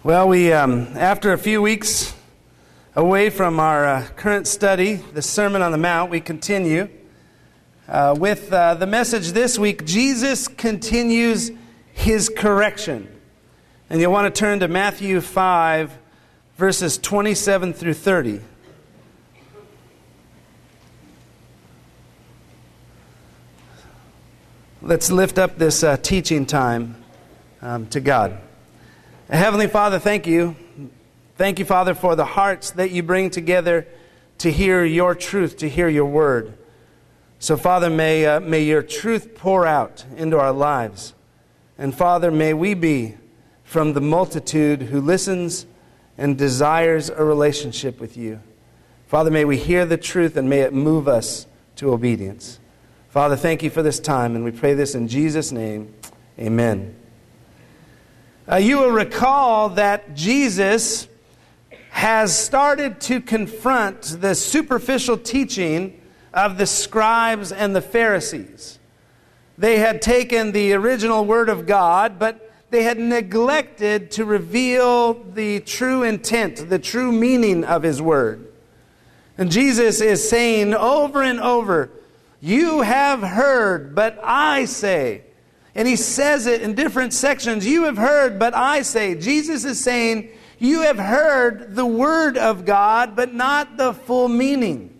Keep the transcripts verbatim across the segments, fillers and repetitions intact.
Well, we um, after a few weeks away from our uh, current study, the Sermon on the Mount, we continue uh, with uh, the message this week, Jesus continues his correction. And you'll want to turn to Matthew five, verses twenty-seven through thirty. Let's lift up this uh, teaching time um, to God. Heavenly Father, thank you. Thank you, Father, for the hearts that you bring together to hear your truth, to hear your word. So, Father, may, uh, may your truth pour out into our lives. And, Father, may we be from the multitude who listens and desires a relationship with you. Father, may we hear the truth and may it move us to obedience. Father, thank you for this time, and we pray this in Jesus' name. Amen. Uh, you will recall that Jesus has started to confront the superficial teaching of the scribes and the Pharisees. They had taken the original word of God, but they had neglected to reveal the true intent, the true meaning of his word. And Jesus is saying over and over, "You have heard, but I say." And he says it in different sections. You have heard, but I say. Jesus is saying, you have heard the word of God, but not the full meaning.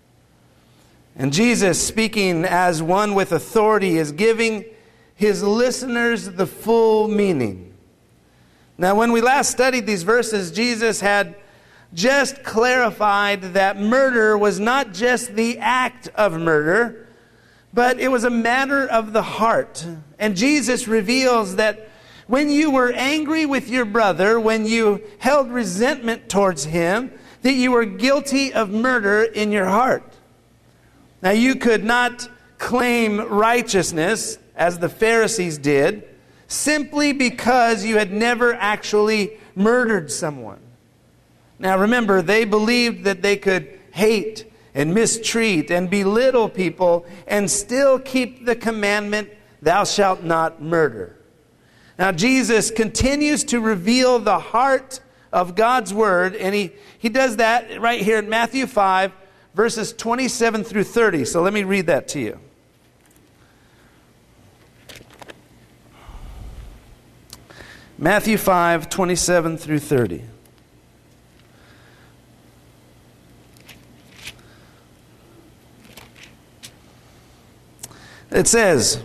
And Jesus, speaking as one with authority, is giving his listeners the full meaning. Now, when we last studied these verses, Jesus had just clarified that murder was not just the act of murder, but it was a matter of the heart. And Jesus reveals that when you were angry with your brother, when you held resentment towards him, that you were guilty of murder in your heart. Now, you could not claim righteousness, as the Pharisees did, simply because you had never actually murdered someone. Now, remember, they believed that they could hate and mistreat and belittle people and still keep the commandment, thou shalt not murder. Now, Jesus continues to reveal the heart of God's word, and he, he does that right here in Matthew five, verses twenty-seven through thirty. So let me read that to you. Matthew five, twenty-seven through thirty. It says,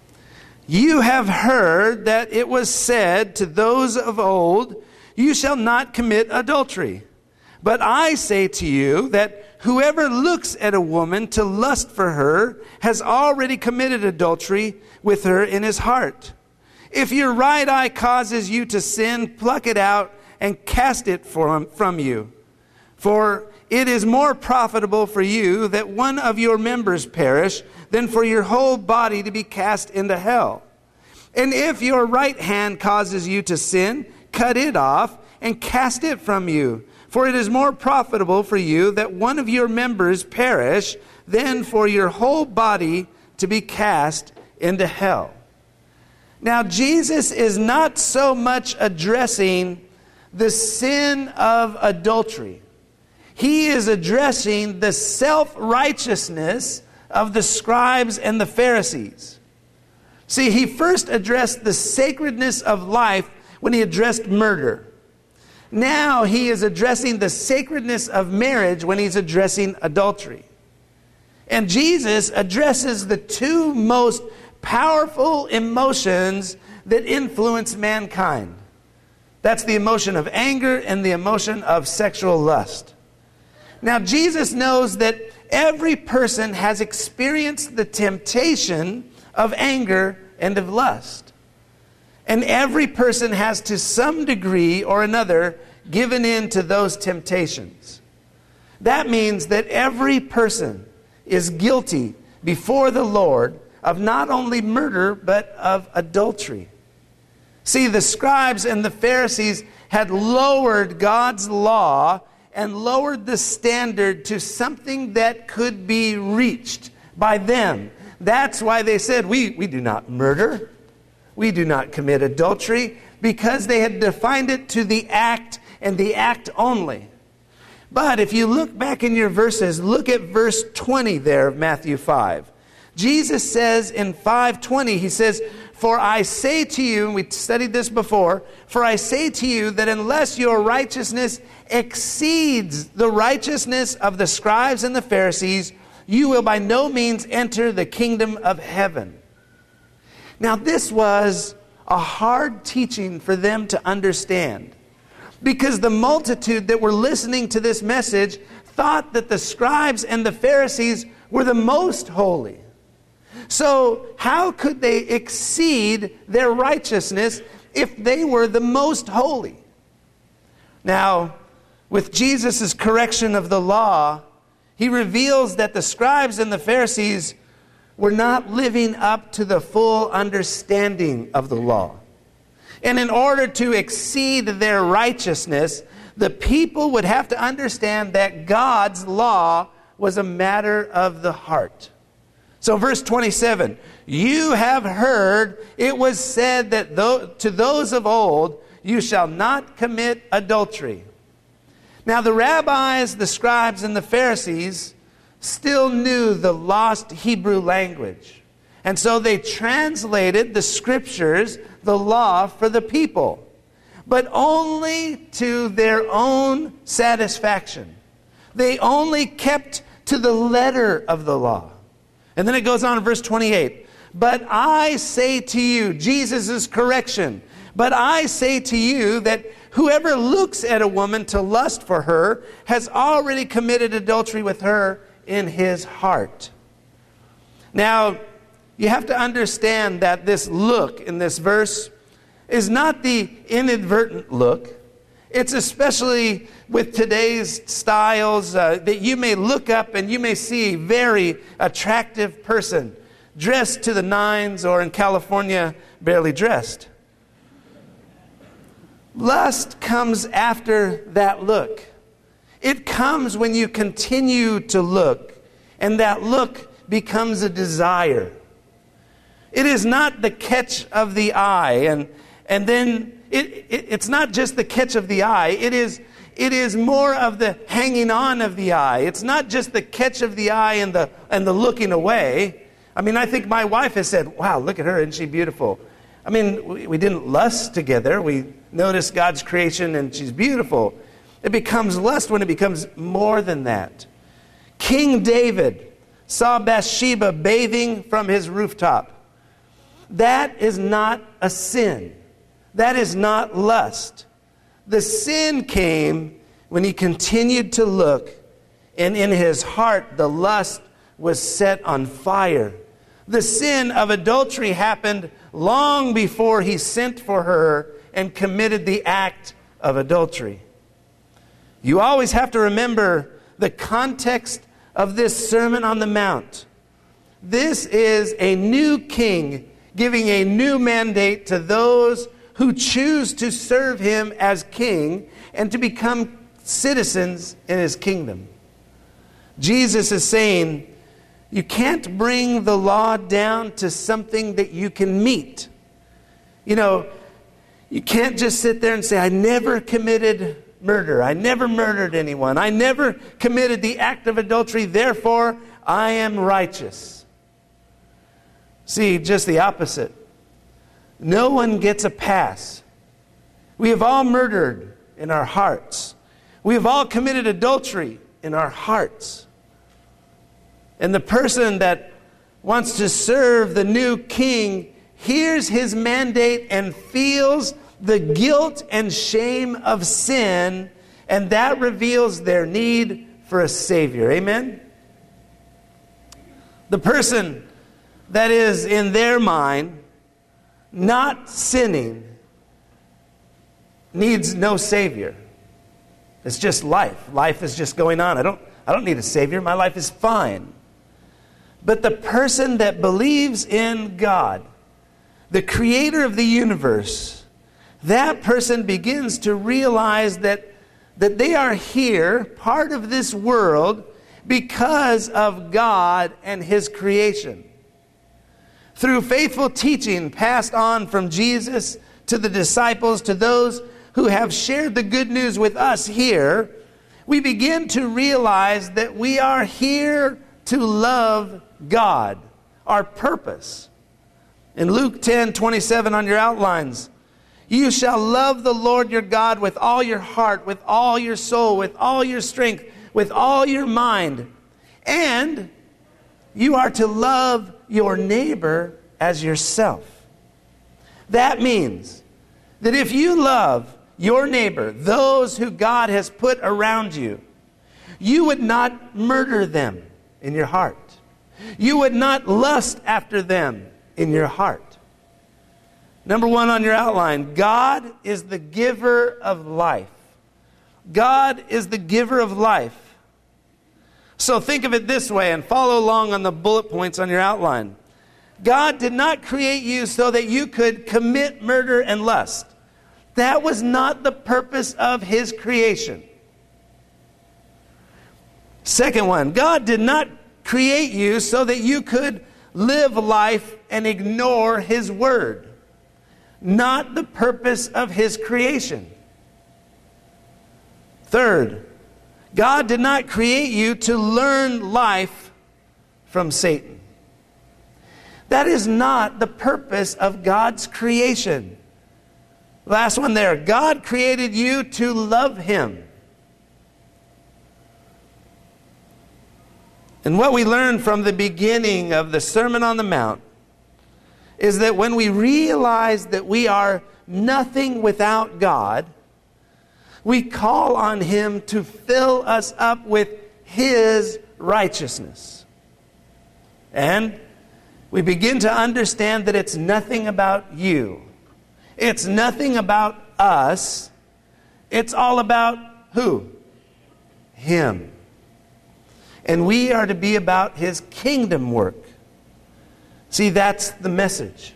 "You have heard that it was said to those of old, you shall not commit adultery. But I say to you that whoever looks at a woman to lust for her has already committed adultery with her in his heart. If your right eye causes you to sin, pluck it out and cast it from, from you. For it is more profitable for you that one of your members perish than for your whole body to be cast into hell. And if your right hand causes you to sin, cut it off and cast it from you. For it is more profitable for you that one of your members perish than for your whole body to be cast into hell." Now, Jesus is not so much addressing the sin of adultery. He is addressing the self-righteousness of the scribes and the Pharisees. See, he first addressed the sacredness of life when he addressed murder. Now he is addressing the sacredness of marriage when he's addressing adultery. And Jesus addresses the two most powerful emotions that influence mankind. That's the emotion of anger and the emotion of sexual lust. Now, Jesus knows that every person has experienced the temptation of anger and of lust. And every person has to some degree or another given in to those temptations. That means that every person is guilty before the Lord of not only murder, but of adultery. See, the scribes and the Pharisees had lowered God's law and lowered the standard to something that could be reached by them. That's why they said, we, we do not murder. We do not commit adultery. because they had defined it to the act and the act only. But if you look back in your verses, look at verse twenty there of Matthew five. Jesus says in five twenty, he says, "For I say to you," and we studied this before, "For I say to you that unless your righteousness exceeds the righteousness of the scribes and the Pharisees, you will by no means enter the kingdom of heaven." Now this was a hard teaching for them to understand, because the multitude that were listening to this message thought that the scribes and the Pharisees were the most holy. So how could they exceed their righteousness if they were the most holy? Now, with Jesus' correction of the law, he reveals that the scribes and the Pharisees were not living up to the full understanding of the law. And in order to exceed their righteousness, the people would have to understand that God's law was a matter of the heart. So verse twenty-seven, "You have heard it was said that though, to those of old, you shall not commit adultery." Now the rabbis, the scribes, and the Pharisees still knew the lost Hebrew language. And so they translated the scriptures, the law, for the people, but only to their own satisfaction. They only kept to the letter of the law. And then it goes on in verse twenty-eight. "But I say to you," Jesus' correction, "but I say to you that whoever looks at a woman to lust for her has already committed adultery with her in his heart." Now, you have to understand that this look in this verse is not the inadvertent look. It's especially with today's styles uh, that you may look up and you may see a very attractive person dressed to the nines, or in California, barely dressed. Lust comes after that look. It comes when you continue to look, and that look becomes a desire. It is not the catch of the eye, and and then it, it it's not just the catch of the eye. It is it is more of the hanging on of the eye. It's not just the catch of the eye and the and the looking away. I mean, I think my wife has said, "Wow, look at her, isn't she beautiful?" I mean, we, we didn't lust together. We noticed God's creation and she's beautiful. It becomes lust when it becomes more than that. King David saw Bathsheba bathing from his rooftop. That is not a sin. That is not lust. The sin came when he continued to look, and in his heart the lust was set on fire. The sin of adultery happened long before he sent for her and committed the act of adultery. You always have to remember the context of this Sermon on the Mount. This is a new king giving a new mandate to those who choose to serve him as king and to become citizens in his kingdom. Jesus is saying, you can't bring the law down to something that you can meet. You know, you can't just sit there and say, I never committed murder. I never murdered anyone. I never committed the act of adultery. Therefore, I am righteous. See, just the opposite. No one gets a pass. We have all murdered in our hearts. We have all committed adultery in our hearts. And the person that wants to serve the new king hears his mandate and feels the guilt and shame of sin, and that reveals their need for a Savior. Amen? The person that is in their mind not sinning needs no Savior. It's just life. Life is just going on. I don't, I don't need a Savior. My life is fine. But the person that believes in God, the creator of the universe, that person begins to realize that, that they are here, part of this world, because of God and His creation. Through faithful teaching passed on from Jesus to the disciples, to those who have shared the good news with us here, we begin to realize that we are here to love God, our purpose. In Luke ten twenty-seven on your outlines, you shall love the Lord your God with all your heart, with all your soul, with all your strength, with all your mind. And you are to love your neighbor as yourself. That means that if you love your neighbor, those who God has put around you, you would not murder them in your heart. You would not lust after them in your heart. Number one on your outline, God is the giver of life. God is the giver of life. So think of it this way and follow along on the bullet points on your outline. God did not create you so that you could commit murder and lust. That was not the purpose of His creation. Second one, God did not create you so that you could live life and ignore His word. Not the purpose of His creation. Third, God did not create you to learn life from Satan. That is not the purpose of God's creation. Last one there. God created you to love Him. And what we learned from the beginning of the Sermon on the Mount is that when we realize that we are nothing without God, we call on Him to fill us up with His righteousness. And we begin to understand that it's nothing about you. It's nothing about us. It's all about who? Him. And we are to be about His kingdom work. See, that's the message.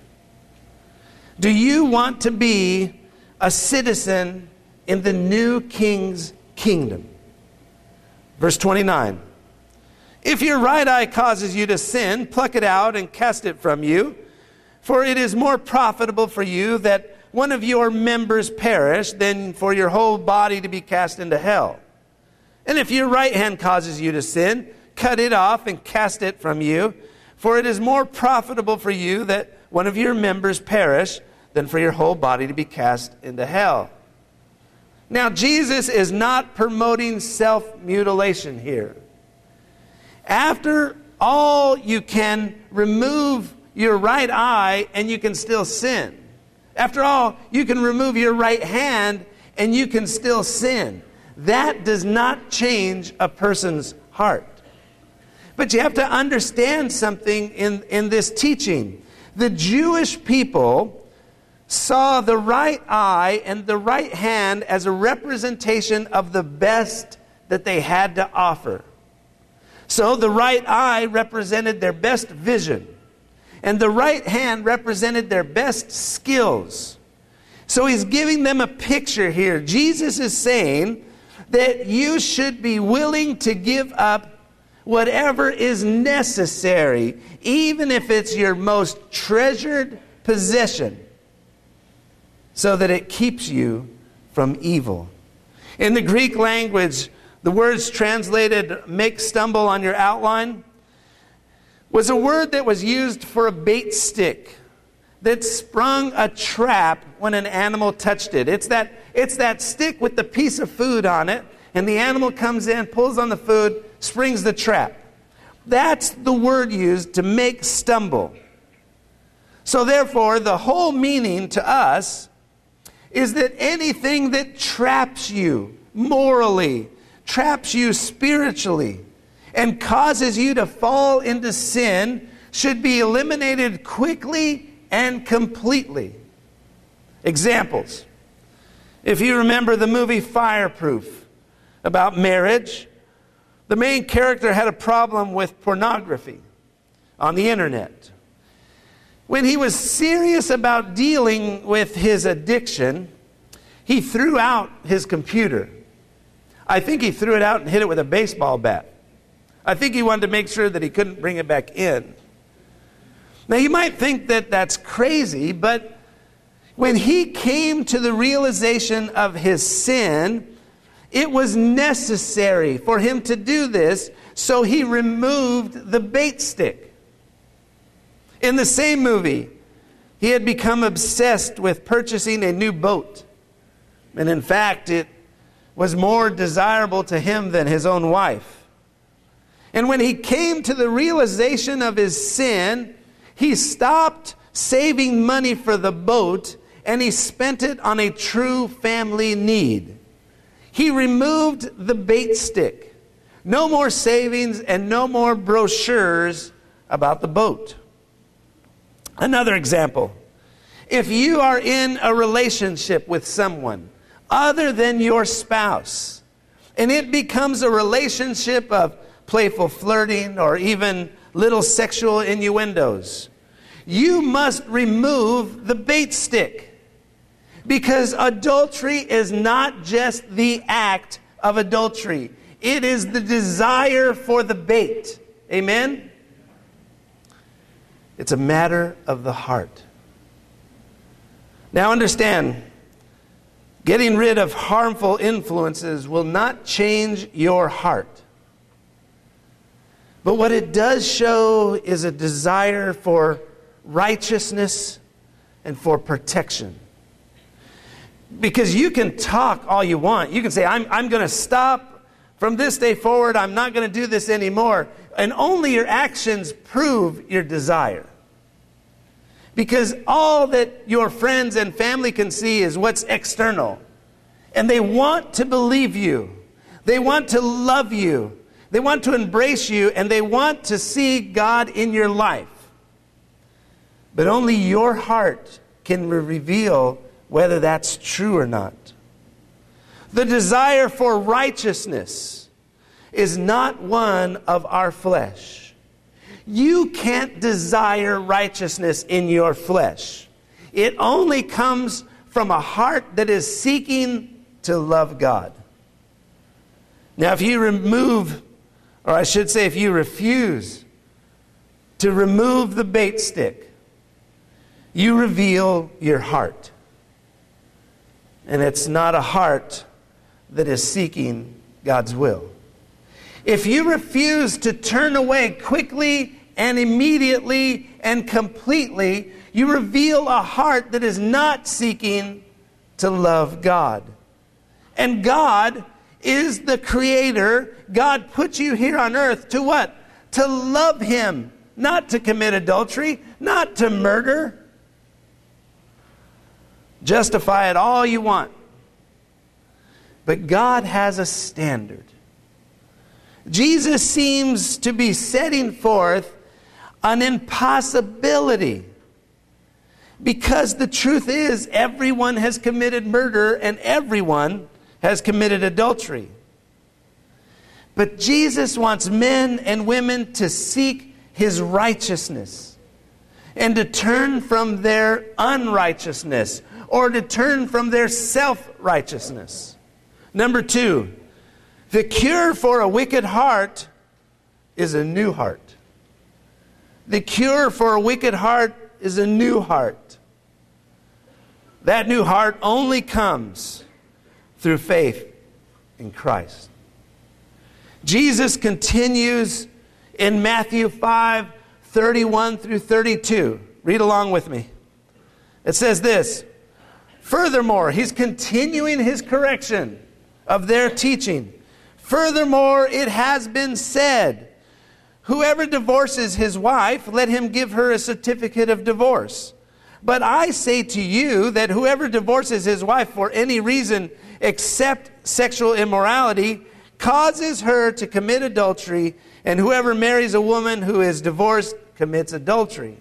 Do you want to be a citizen in the new King's kingdom? Verse twenty-nine. If your right eye causes you to sin, pluck it out and cast it from you. For it is more profitable for you that one of your members perish than for your whole body to be cast into hell. And if your right hand causes you to sin, cut it off and cast it from you. For it is more profitable for you that one of your members perish than for your whole body to be cast into hell. Now, Jesus is not promoting self-mutilation here. After all, you can remove your right eye and you can still sin. After all, you can remove your right hand and you can still sin. That does not change a person's heart. But you have to understand something in, in this teaching. The Jewish people saw the right eye and the right hand as a representation of the best that they had to offer. So the right eye represented their best vision, and the right hand represented their best skills. So He's giving them a picture here. Jesus is saying that you should be willing to give up whatever is necessary, even if it's your most treasured possession, so that it keeps you from evil. In the Greek language, the words translated make stumble on your outline was a word that was used for a bait stick that sprung a trap when an animal touched it. It's that, it's that stick with the piece of food on it, and the animal comes in, pulls on the food, springs the trap. That's the word used to make stumble. So therefore, the whole meaning to us is that anything that traps you morally, traps you spiritually, and causes you to fall into sin should be eliminated quickly and completely. Examples. If you remember the movie Fireproof about marriage, the main character had a problem with pornography on the internet. When he was serious about dealing with his addiction, he threw out his computer. I think he threw it out and hit it with a baseball bat. I think he wanted to make sure that he couldn't bring it back in. Now, you might think that that's crazy, but When he came to the realization of his sin, it was necessary for him to do this, so he removed the bait stick. In the same movie, he had become obsessed with purchasing a new boat. And in fact, it was more desirable to him than his own wife. And when he came to the realization of his sin, he stopped saving money for the boat and he spent it on a true family need. He removed the bait stick. No more savings and no more brochures about the boat. Another example. If you are in a relationship with someone other than your spouse, and it becomes a relationship of playful flirting or even little sexual innuendos, you must remove the bait stick. Because adultery is not just the act of adultery. It is the desire for the bait. Amen? It's a matter of the heart. Now understand, getting rid of harmful influences will not change your heart. But what it does show is a desire for righteousness and for protection. Because you can talk all you want. You can say, I'm, I'm going to stop from this day forward. I'm not going to do this anymore. And only your actions prove your desire. Because all that your friends and family can see is what's external. And they want to believe you. They want to love you. They want to embrace you. And they want to see God in your life. But only your heart can reveal whether that's true or not. The desire for righteousness is not one of our flesh. You can't desire righteousness in your flesh. It only comes from a heart that is seeking to love God. Now, if you remove, or I should say if you refuse to remove the bait stick, you reveal your heart. And it's not a heart that is seeking God's will. If you refuse to turn away quickly and immediately and completely, you reveal a heart that is not seeking to love God. And God is the creator. God put you here on earth to what? To love him, not to commit adultery, not to murder. Justify it all you want. But God has a standard. Jesus seems to be setting forth an impossibility. Because the truth is, everyone has committed murder and everyone has committed adultery. But Jesus wants men and women to seek his righteousness and to turn from their unrighteousness, or to turn from their self-righteousness. Number two, the cure for a wicked heart is a new heart. The cure for a wicked heart is a new heart. That new heart only comes through faith in Christ. Jesus continues in Matthew five, thirty-one through thirty-two. Read along with me. It says this. Furthermore, he's continuing his correction of their teaching. Furthermore, it has been said, whoever divorces his wife, let him give her a certificate of divorce. But I say to you that whoever divorces his wife for any reason except sexual immorality causes her to commit adultery, and whoever marries a woman who is divorced commits adultery.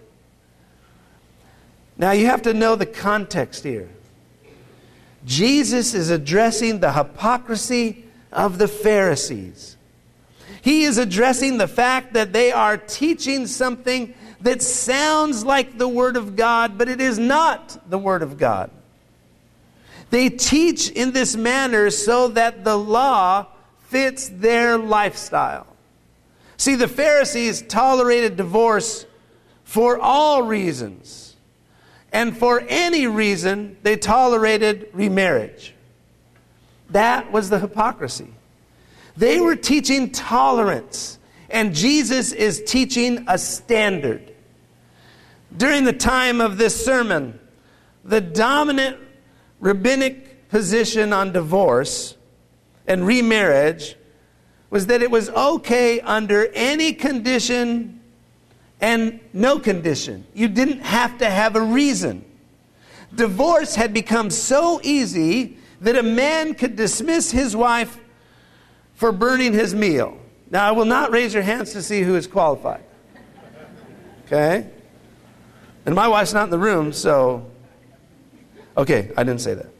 Now you have to know the context here. Jesus is addressing the hypocrisy of the Pharisees. He is addressing the fact that they are teaching something that sounds like the Word of God, but it is not the Word of God. They teach in this manner so that the law fits their lifestyle. See, the Pharisees tolerated divorce for all reasons. and for any reason they tolerated remarriage. That was the hypocrisy. They were teaching tolerance, and Jesus is teaching a standard. During the time of this sermon, the dominant rabbinic position on divorce and remarriage was that it was okay under any condition and no condition. You didn't have to have a reason. Divorce had become so easy that a man could dismiss his wife for burning his meal. Now, I will not raise your hands to see who is qualified. Okay? And my wife's not in the room, so... Okay, I didn't say that.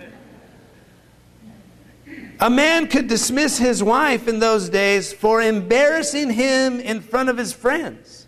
A man could dismiss his wife in those days for embarrassing him in front of his friends.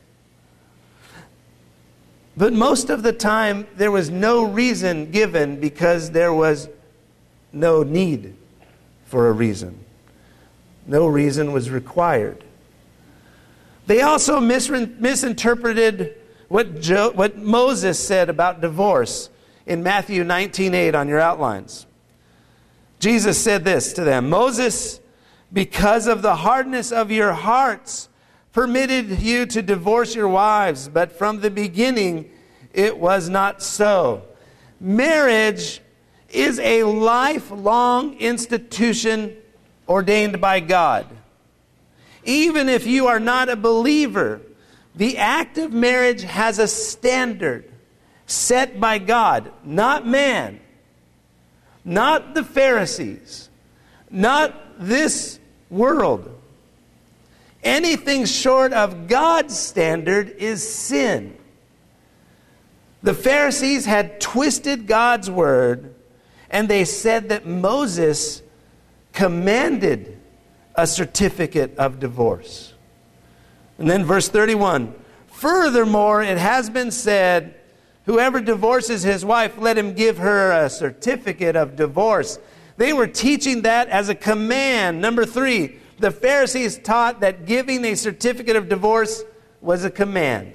But most of the time, there was no reason given because there was no need for a reason. No reason was required. They also mis- misinterpreted what, Jo- what Moses said about divorce in Matthew nineteen eight on your outlines. Jesus said this to them, Moses, because of the hardness of your hearts, permitted you to divorce your wives, but from the beginning it was not so. Marriage is a lifelong institution ordained by God. Even if you are not a believer, the act of marriage has a standard set by God, not man, not the Pharisees, not this world. Anything short of God's standard is sin. The Pharisees had twisted God's word, and they said that Moses commanded a certificate of divorce. And then verse thirty-one, furthermore, it has been said, whoever divorces his wife, let him give her a certificate of divorce. They were teaching that as a command. Number three, the Pharisees taught that giving a certificate of divorce was a command.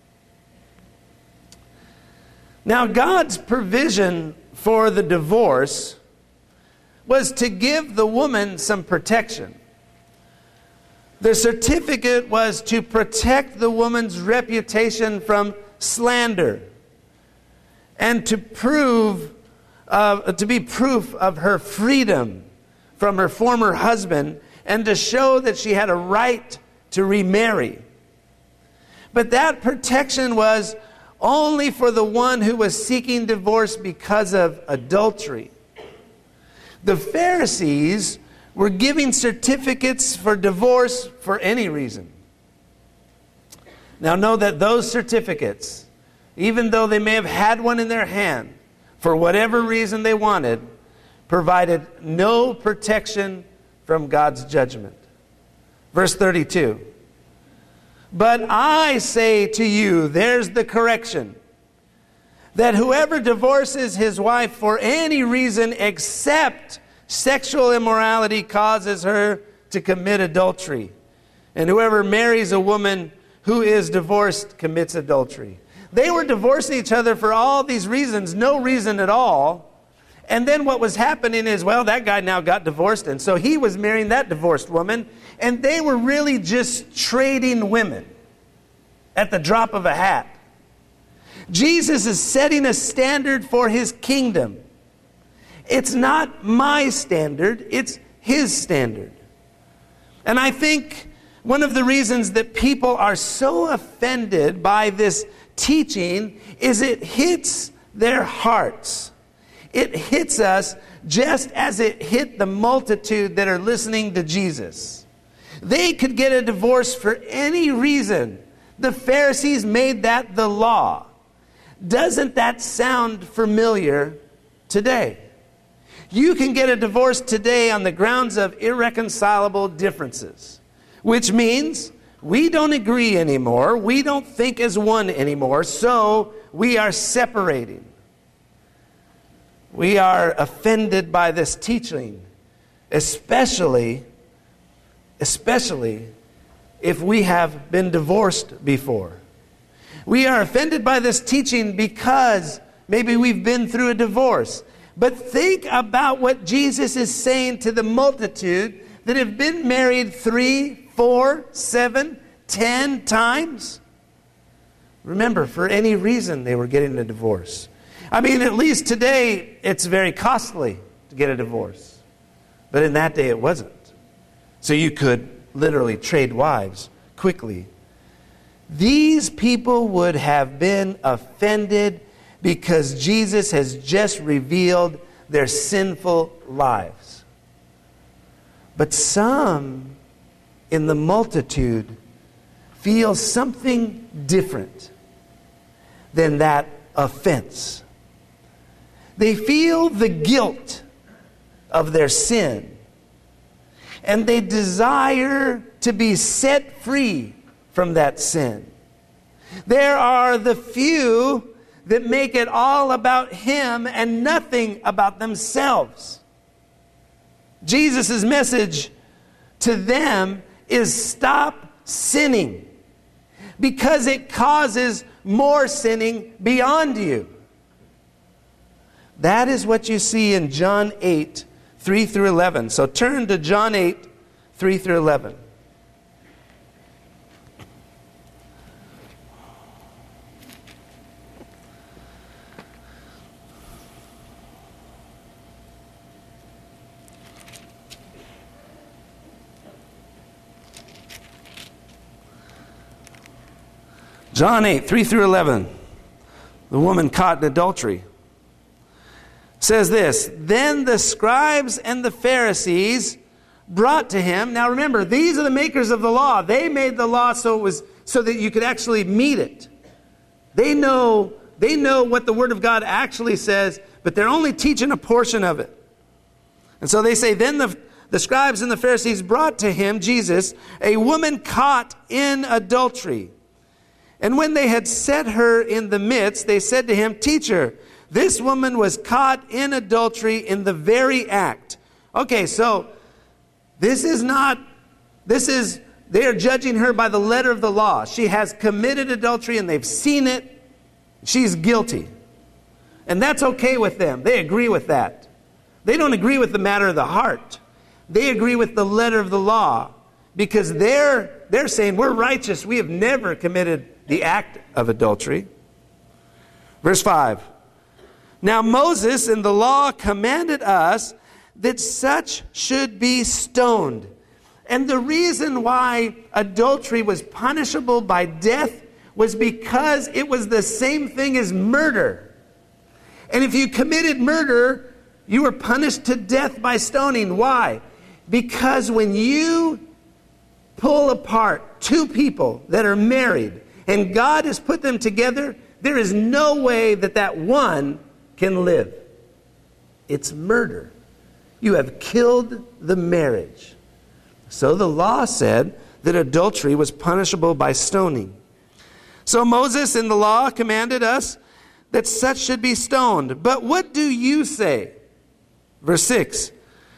Now, God's provision for the divorce was to give the woman some protection. The certificate was to protect the woman's reputation from slander and to prove, uh, to be proof of her freedom from her former husband and to show that she had a right to remarry. But that protection was only for the one who was seeking divorce because of adultery. The Pharisees were giving certificates for divorce for any reason. Now know that those certificates, even though they may have had one in their hand, for whatever reason they wanted, provided no protection from God's judgment. Verse thirty-two. But I say to you, there's the correction, that whoever divorces his wife for any reason except sexual immorality causes her to commit adultery. And whoever marries a woman who is divorced commits adultery. They were divorcing each other for all these reasons, no reason at all. And then what was happening is, well, that guy now got divorced, and so he was marrying that divorced woman, and they were really just trading women at the drop of a hat. Jesus is setting a standard for his kingdom. It's not my standard, it's his standard. And I think one of the reasons that people are so offended by this teaching is it hits their hearts. It hits us just as it hit the multitude that are listening to Jesus. They could get a divorce for any reason. The Pharisees made that the law. Doesn't that sound familiar today? You can get a divorce today on the grounds of irreconcilable differences, which means we don't agree anymore. We don't think as one anymore, so we are separating. We are offended by this teaching, especially, especially if we have been divorced before. We are offended by this teaching because maybe we've been through a divorce. But think about what Jesus is saying to the multitude that have been married three, four, seven, ten times. Remember, for any reason they were getting a divorce. I mean, at least today it's very costly to get a divorce. But in that day it wasn't. So you could literally trade wives quickly. These people would have been offended because Jesus has just revealed their sinful lives. But some in the multitude feel something different than that offense. They feel the guilt of their sin, and they desire to be set free from that sin. There are the few that make it all about him and nothing about themselves. Jesus' message to them is stop sinning, because it causes more sinning beyond you. That is what you see in John eight, three through eleven. So turn to John eight, three through eleven. John eight, three through eleven. The woman caught in adultery. Says this, then the scribes and the Pharisees brought to him. Now remember, these are the makers of the law. They made the law so it was so that you could actually meet it. They know, they know what the Word of God actually says, but they're only teaching a portion of it. And so they say, then the, the scribes and the Pharisees brought to him, Jesus, a woman caught in adultery. And when they had set her in the midst, they said to him, Teacher, this woman was caught in adultery in the very act. Okay, so this is not, this is, they are judging her by the letter of the law. She has committed adultery and they've seen it. She's guilty. And that's okay with them. They agree with that. They don't agree with the matter of the heart. They agree with the letter of the law, because they're, they're saying we're righteous. We have never committed the act of adultery. Verse five. Now Moses in the law commanded us that such should be stoned. And the reason why adultery was punishable by death was because it was the same thing as murder. And if you committed murder, you were punished to death by stoning. Why? Because when you pull apart two people that are married and God has put them together, there is no way that that one can live. It's murder. You have killed the marriage. So the law said that adultery was punishable by stoning. So Moses in the law commanded us that such should be stoned. But what do you say? Verse six.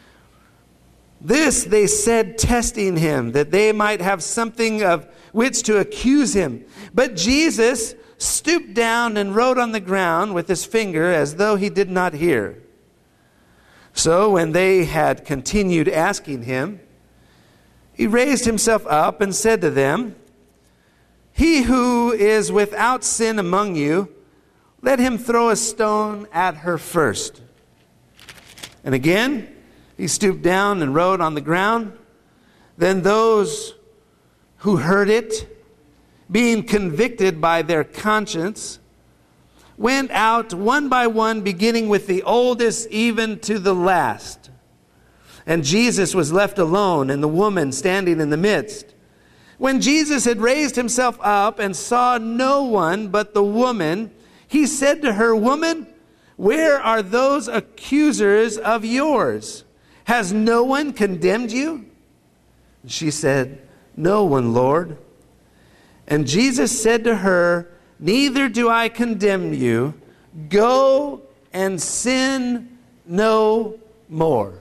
This they said, testing him, that they might have something of which to accuse him. But Jesus stooped down and wrote on the ground with his finger as though he did not hear. So when they had continued asking him, he raised himself up and said to them, He who is without sin among you, let him throw a stone at her first. And again, he stooped down and wrote on the ground. Then those who heard it, being convicted by their conscience, went out one by one, beginning with the oldest even to the last. And Jesus was left alone, and the woman standing in the midst. When Jesus had raised himself up and saw no one but the woman, he said to her, Woman, where are those accusers of yours? Has no one condemned you? She said, No one, Lord. And Jesus said to her, Neither do I condemn you. Go and sin no more.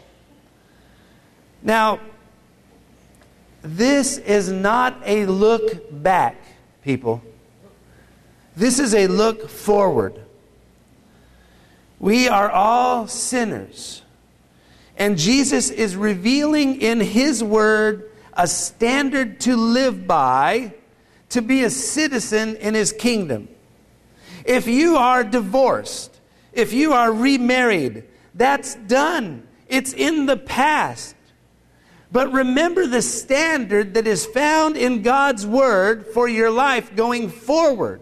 Now, this is not a look back, people. This is a look forward. We are all sinners. And Jesus is revealing in His Word a standard to live by, to be a citizen in His kingdom. If you are divorced, if you are remarried, that's done. It's in the past. But remember the standard that is found in God's Word for your life going forward.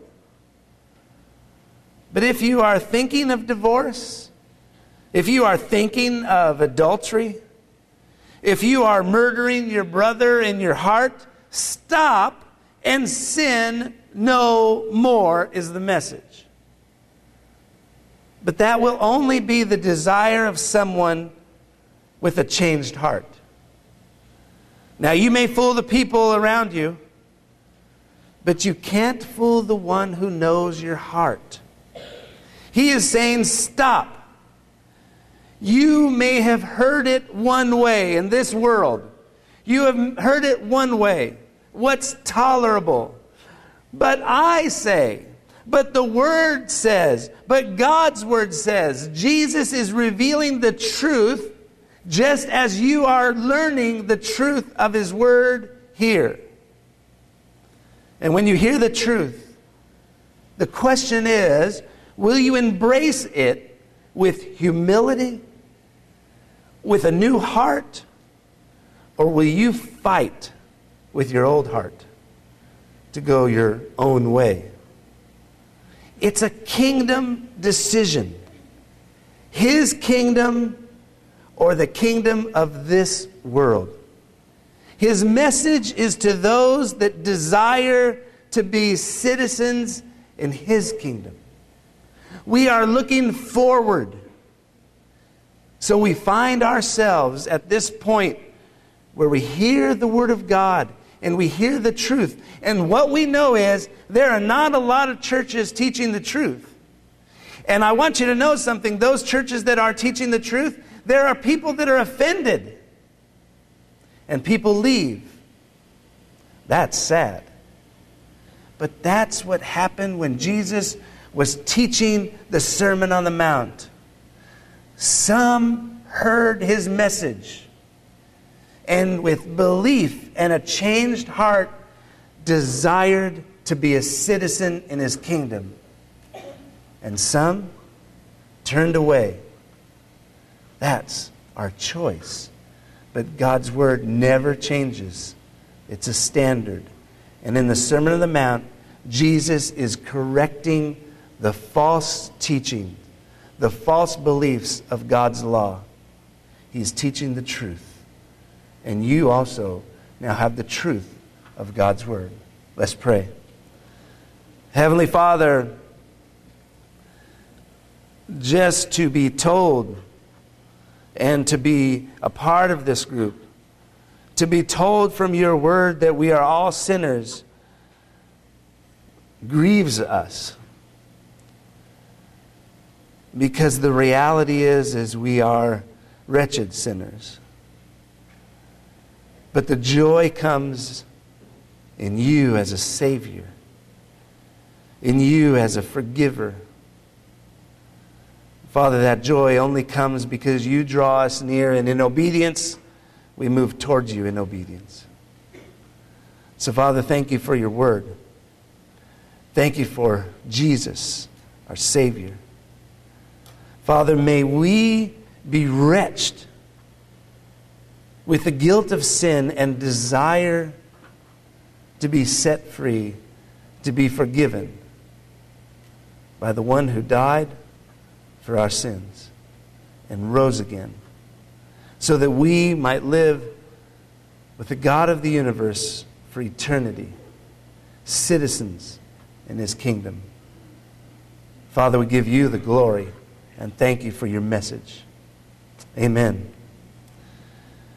But if you are thinking of divorce, if you are thinking of adultery, if you are murdering your brother in your heart, stop and sin no more is the message. But that will only be the desire of someone with a changed heart. Now, you may fool the people around you, but you can't fool the one who knows your heart. He is saying, stop. You may have heard it one way in this world. You have heard it one way. What's tolerable? But I say, but the Word says, but God's Word says, Jesus is revealing the truth just as you are learning the truth of His Word here. And when you hear the truth, the question is, will you embrace it with humility, with a new heart, or will you fight with your old heart to go your own way? It's a kingdom decision. His kingdom or the kingdom of this world. His message is to those that desire to be citizens in His kingdom. We are looking forward. So we find ourselves at this point where we hear the Word of God and we hear the truth. And what we know is there are not a lot of churches teaching the truth. And I want you to know something. Those churches that are teaching the truth, there are people that are offended. And people leave. That's sad. But that's what happened when Jesus was teaching the Sermon on the Mount. Some heard His message, and with belief and a changed heart, desired to be a citizen in His kingdom. And some turned away. That's our choice. But God's Word never changes. It's a standard. And in the Sermon on the Mount, Jesus is correcting the false teaching, the false beliefs of God's law. He's teaching the truth. And you also now have the truth of God's Word. Let's pray. Heavenly Father, just to be told and to be a part of this group, to be told from your Word that we are all sinners, grieves us. Because the reality is, is we are wretched sinners. But the joy comes in you as a Savior, in you as a forgiver. Father, that joy only comes because you draw us near, and in obedience, we move towards you in obedience. So, Father, thank you for your Word. Thank you for Jesus, our Savior. Father, may we be wretched with the guilt of sin and desire to be set free, to be forgiven by the one who died for our sins and rose again, so that we might live with the God of the universe for eternity, citizens in His kingdom. Father, we give you the glory and thank you for your message. Amen.